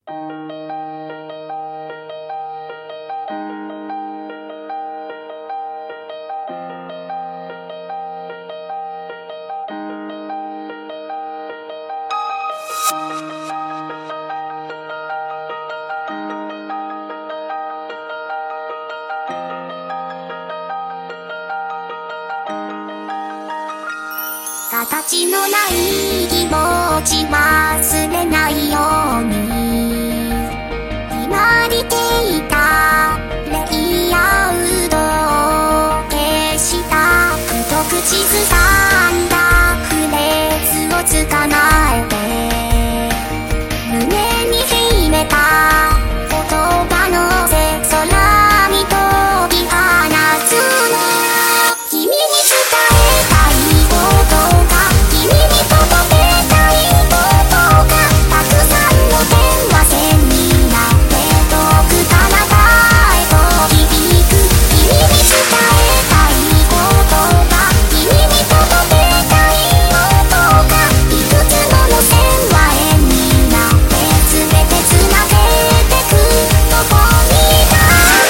形のない気持ち忘れないように決まりていたレイアウトを消したふと口ずさんだフレーズを捕まえて胸に秘めた言葉のせ空に解き放つの君に伝えたいことが君に届けたいことがたくさんの電話線になって遠く彼方へと響く君に伝えたいことが君に届けたいことがいくつもの線は円になって全てつなげてくとこにだ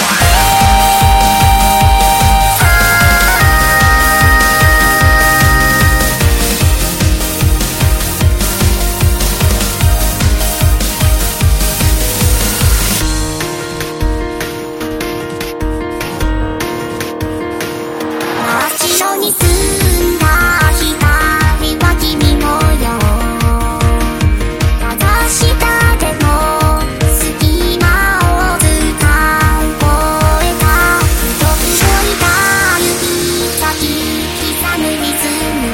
真っ白に澄んだ光は君のよかざした手の隙間を使う声がふと動いた指先刻むリズム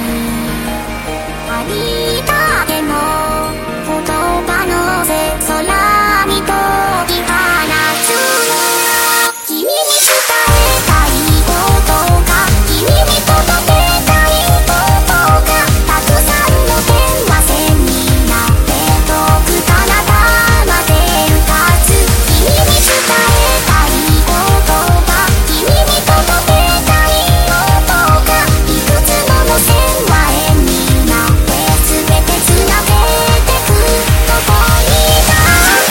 ありだけの言葉のせ空に解き放つの君に伝えたいことが君に届けたいことがたくさんの電話線になって遠く彼方まで浮かず君に伝えたいことが君に届けたいことがいくつもの線は円になって全てつなげてくとこにだ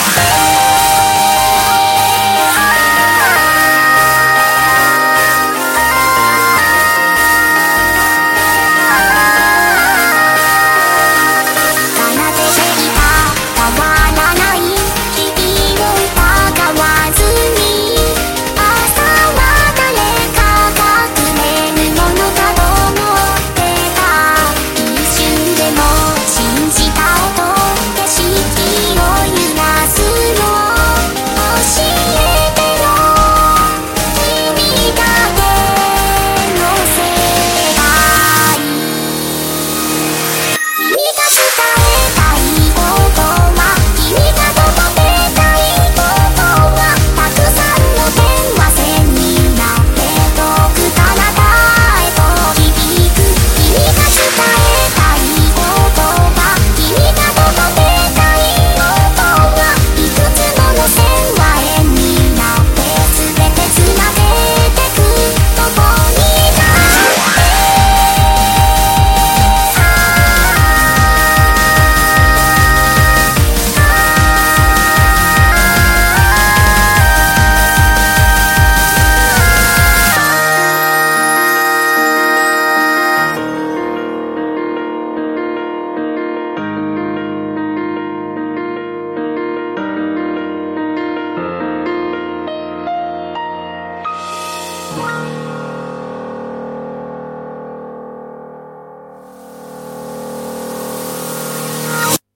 奏でていた変わらない日々を疑わずに朝は誰かがくれるものかと思ってた一瞬でも信じた音景色を揺らすの教えてよ君だけの世界君が伝えたいことは君が届けたいことはたくさんの電話線になって遠く彼方へと響く君が伝えたいことが君が届けたいことがいくつもの線は円になって全てつなげてくとこにだ